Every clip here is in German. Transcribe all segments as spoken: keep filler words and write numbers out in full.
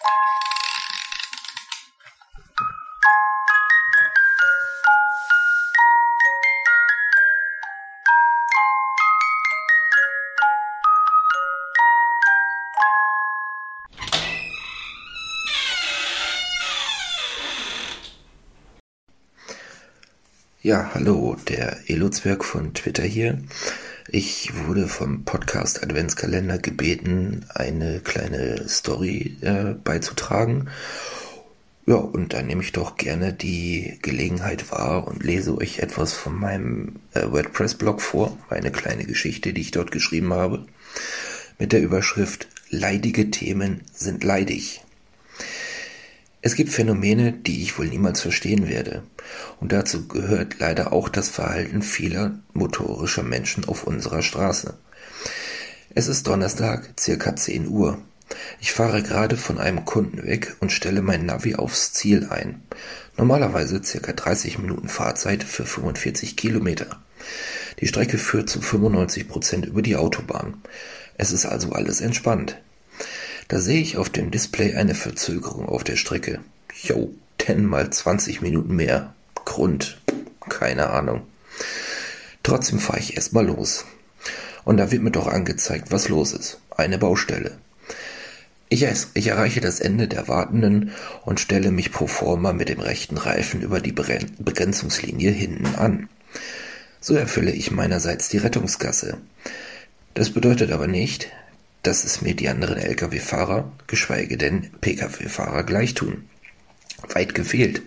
Ja, hallo, der Elo-Zwerg von Twitter hier. Ich wurde vom Podcast Adventskalender gebeten, eine kleine Story äh, beizutragen. Ja, und da nehme ich doch gerne die Gelegenheit wahr und lese euch etwas von meinem äh, WordPress-Blog vor, eine kleine Geschichte, die ich dort geschrieben habe, mit der Überschrift "Leidige Themen sind leidig". Es gibt Phänomene, die ich wohl niemals verstehen werde. Und dazu gehört leider auch das Verhalten vieler motorischer Menschen auf unserer Straße. Es ist Donnerstag, circa zehn Uhr. Ich fahre gerade von einem Kunden weg und stelle mein Navi aufs Ziel ein. Normalerweise circa dreißig Minuten Fahrzeit für fünfundvierzig Kilometer. Die Strecke führt zu fünfundneunzig Prozent über die Autobahn. Es ist also alles entspannt. Da sehe ich auf dem Display eine Verzögerung auf der Strecke. Jo, zehn mal zwanzig Minuten mehr. Grund, keine Ahnung. Trotzdem fahre ich erstmal los. Und da wird mir doch angezeigt, was los ist. Eine Baustelle. Ich, ich erreiche das Ende der Wartenden und stelle mich pro forma mit dem rechten Reifen über die Begrenzungslinie hinten an. So erfülle ich meinerseits die Rettungsgasse. Das bedeutet aber nicht, dass es mir die anderen Lkw-Fahrer, geschweige denn Pkw-Fahrer gleich tun. Weit gefehlt.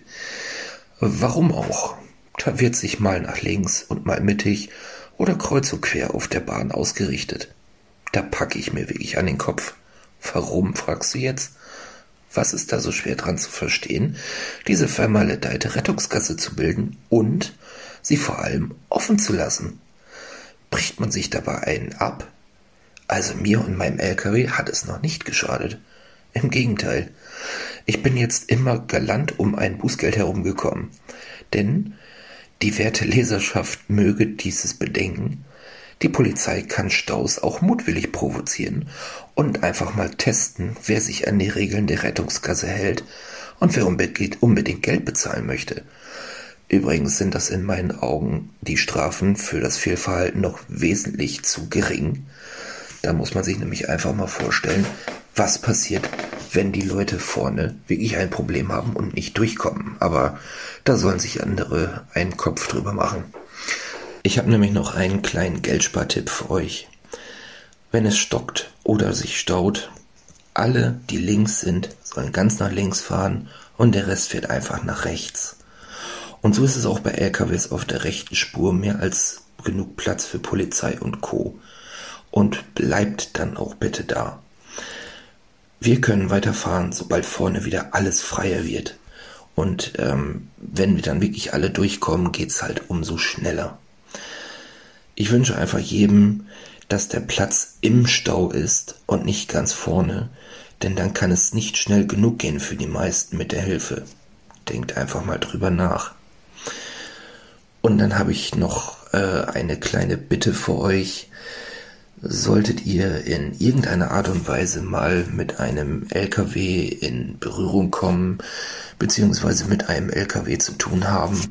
Warum auch? Da wird sich mal nach links und mal mittig oder kreuz und quer auf der Bahn ausgerichtet. Da packe ich mir wirklich an den Kopf. Warum, fragst du jetzt? Was ist da so schwer dran zu verstehen, diese vermaledeite Rettungsgasse zu bilden und sie vor allem offen zu lassen? Bricht man sich dabei einen ab? Also mir und meinem L K W hat es noch nicht geschadet. Im Gegenteil. Ich bin jetzt immer galant um ein Bußgeld herumgekommen. Denn die werte Leserschaft möge dieses bedenken. Die Polizei kann Staus auch mutwillig provozieren und einfach mal testen, wer sich an die Regeln der Rettungsgasse hält und wer unbedingt Geld bezahlen möchte. Übrigens sind das in meinen Augen die Strafen für das Fehlverhalten noch wesentlich zu gering. Da muss man sich nämlich einfach mal vorstellen, was passiert, wenn die Leute vorne wirklich ein Problem haben und nicht durchkommen. Aber da sollen sich andere einen Kopf drüber machen. Ich habe nämlich noch einen kleinen Geldspartipp für euch. Wenn es stockt oder sich staut, alle, die links sind, sollen ganz nach links fahren und der Rest fährt einfach nach rechts. Und so ist es auch bei L K Ws auf der rechten Spur mehr als genug Platz für Polizei und Co. Und bleibt dann auch bitte da. Wir können weiterfahren, sobald vorne wieder alles freier wird. Und ähm, wenn wir dann wirklich alle durchkommen, geht's halt umso schneller. Ich wünsche einfach jedem, dass der Platz im Stau ist und nicht ganz vorne, denn dann kann es nicht schnell genug gehen für die meisten mit der Hilfe. Denkt einfach mal drüber nach. Und dann habe ich noch äh, eine kleine Bitte für euch. Solltet ihr in irgendeiner Art und Weise mal mit einem L K W in Berührung kommen, beziehungsweise mit einem L K W zu tun haben,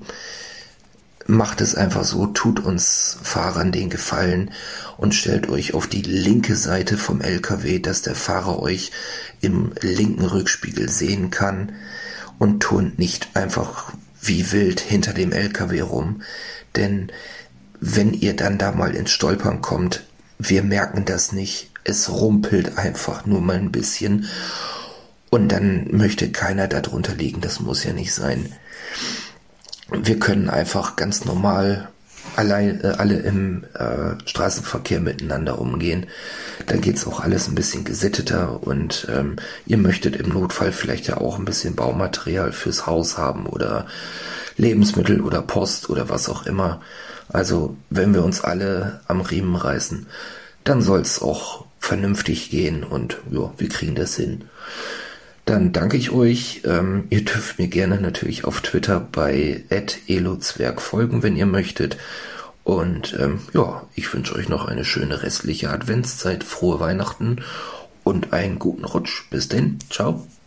macht es einfach so, tut uns Fahrern den Gefallen und stellt euch auf die linke Seite vom L K W, dass der Fahrer euch im linken Rückspiegel sehen kann und turnt nicht einfach wie wild hinter dem L K W rum, denn wenn ihr dann da mal ins Stolpern kommt, wir merken das nicht, es rumpelt einfach nur mal ein bisschen und dann möchte keiner da drunter liegen, das muss ja nicht sein. Wir können einfach ganz normal allein, äh, alle im äh, Straßenverkehr miteinander umgehen. Da geht's auch alles ein bisschen gesitteter und ähm, ihr möchtet im Notfall vielleicht ja auch ein bisschen Baumaterial fürs Haus haben oder Lebensmittel oder Post oder was auch immer. Also wenn wir uns alle am Riemen reißen, dann soll es auch vernünftig gehen und ja, wir kriegen das hin. Dann danke ich euch. Ähm, ihr dürft mir gerne natürlich auf Twitter bei at elozwerg folgen, wenn ihr möchtet. Und ähm, ja, ich wünsche euch noch eine schöne restliche Adventszeit, frohe Weihnachten und einen guten Rutsch. Bis denn, ciao.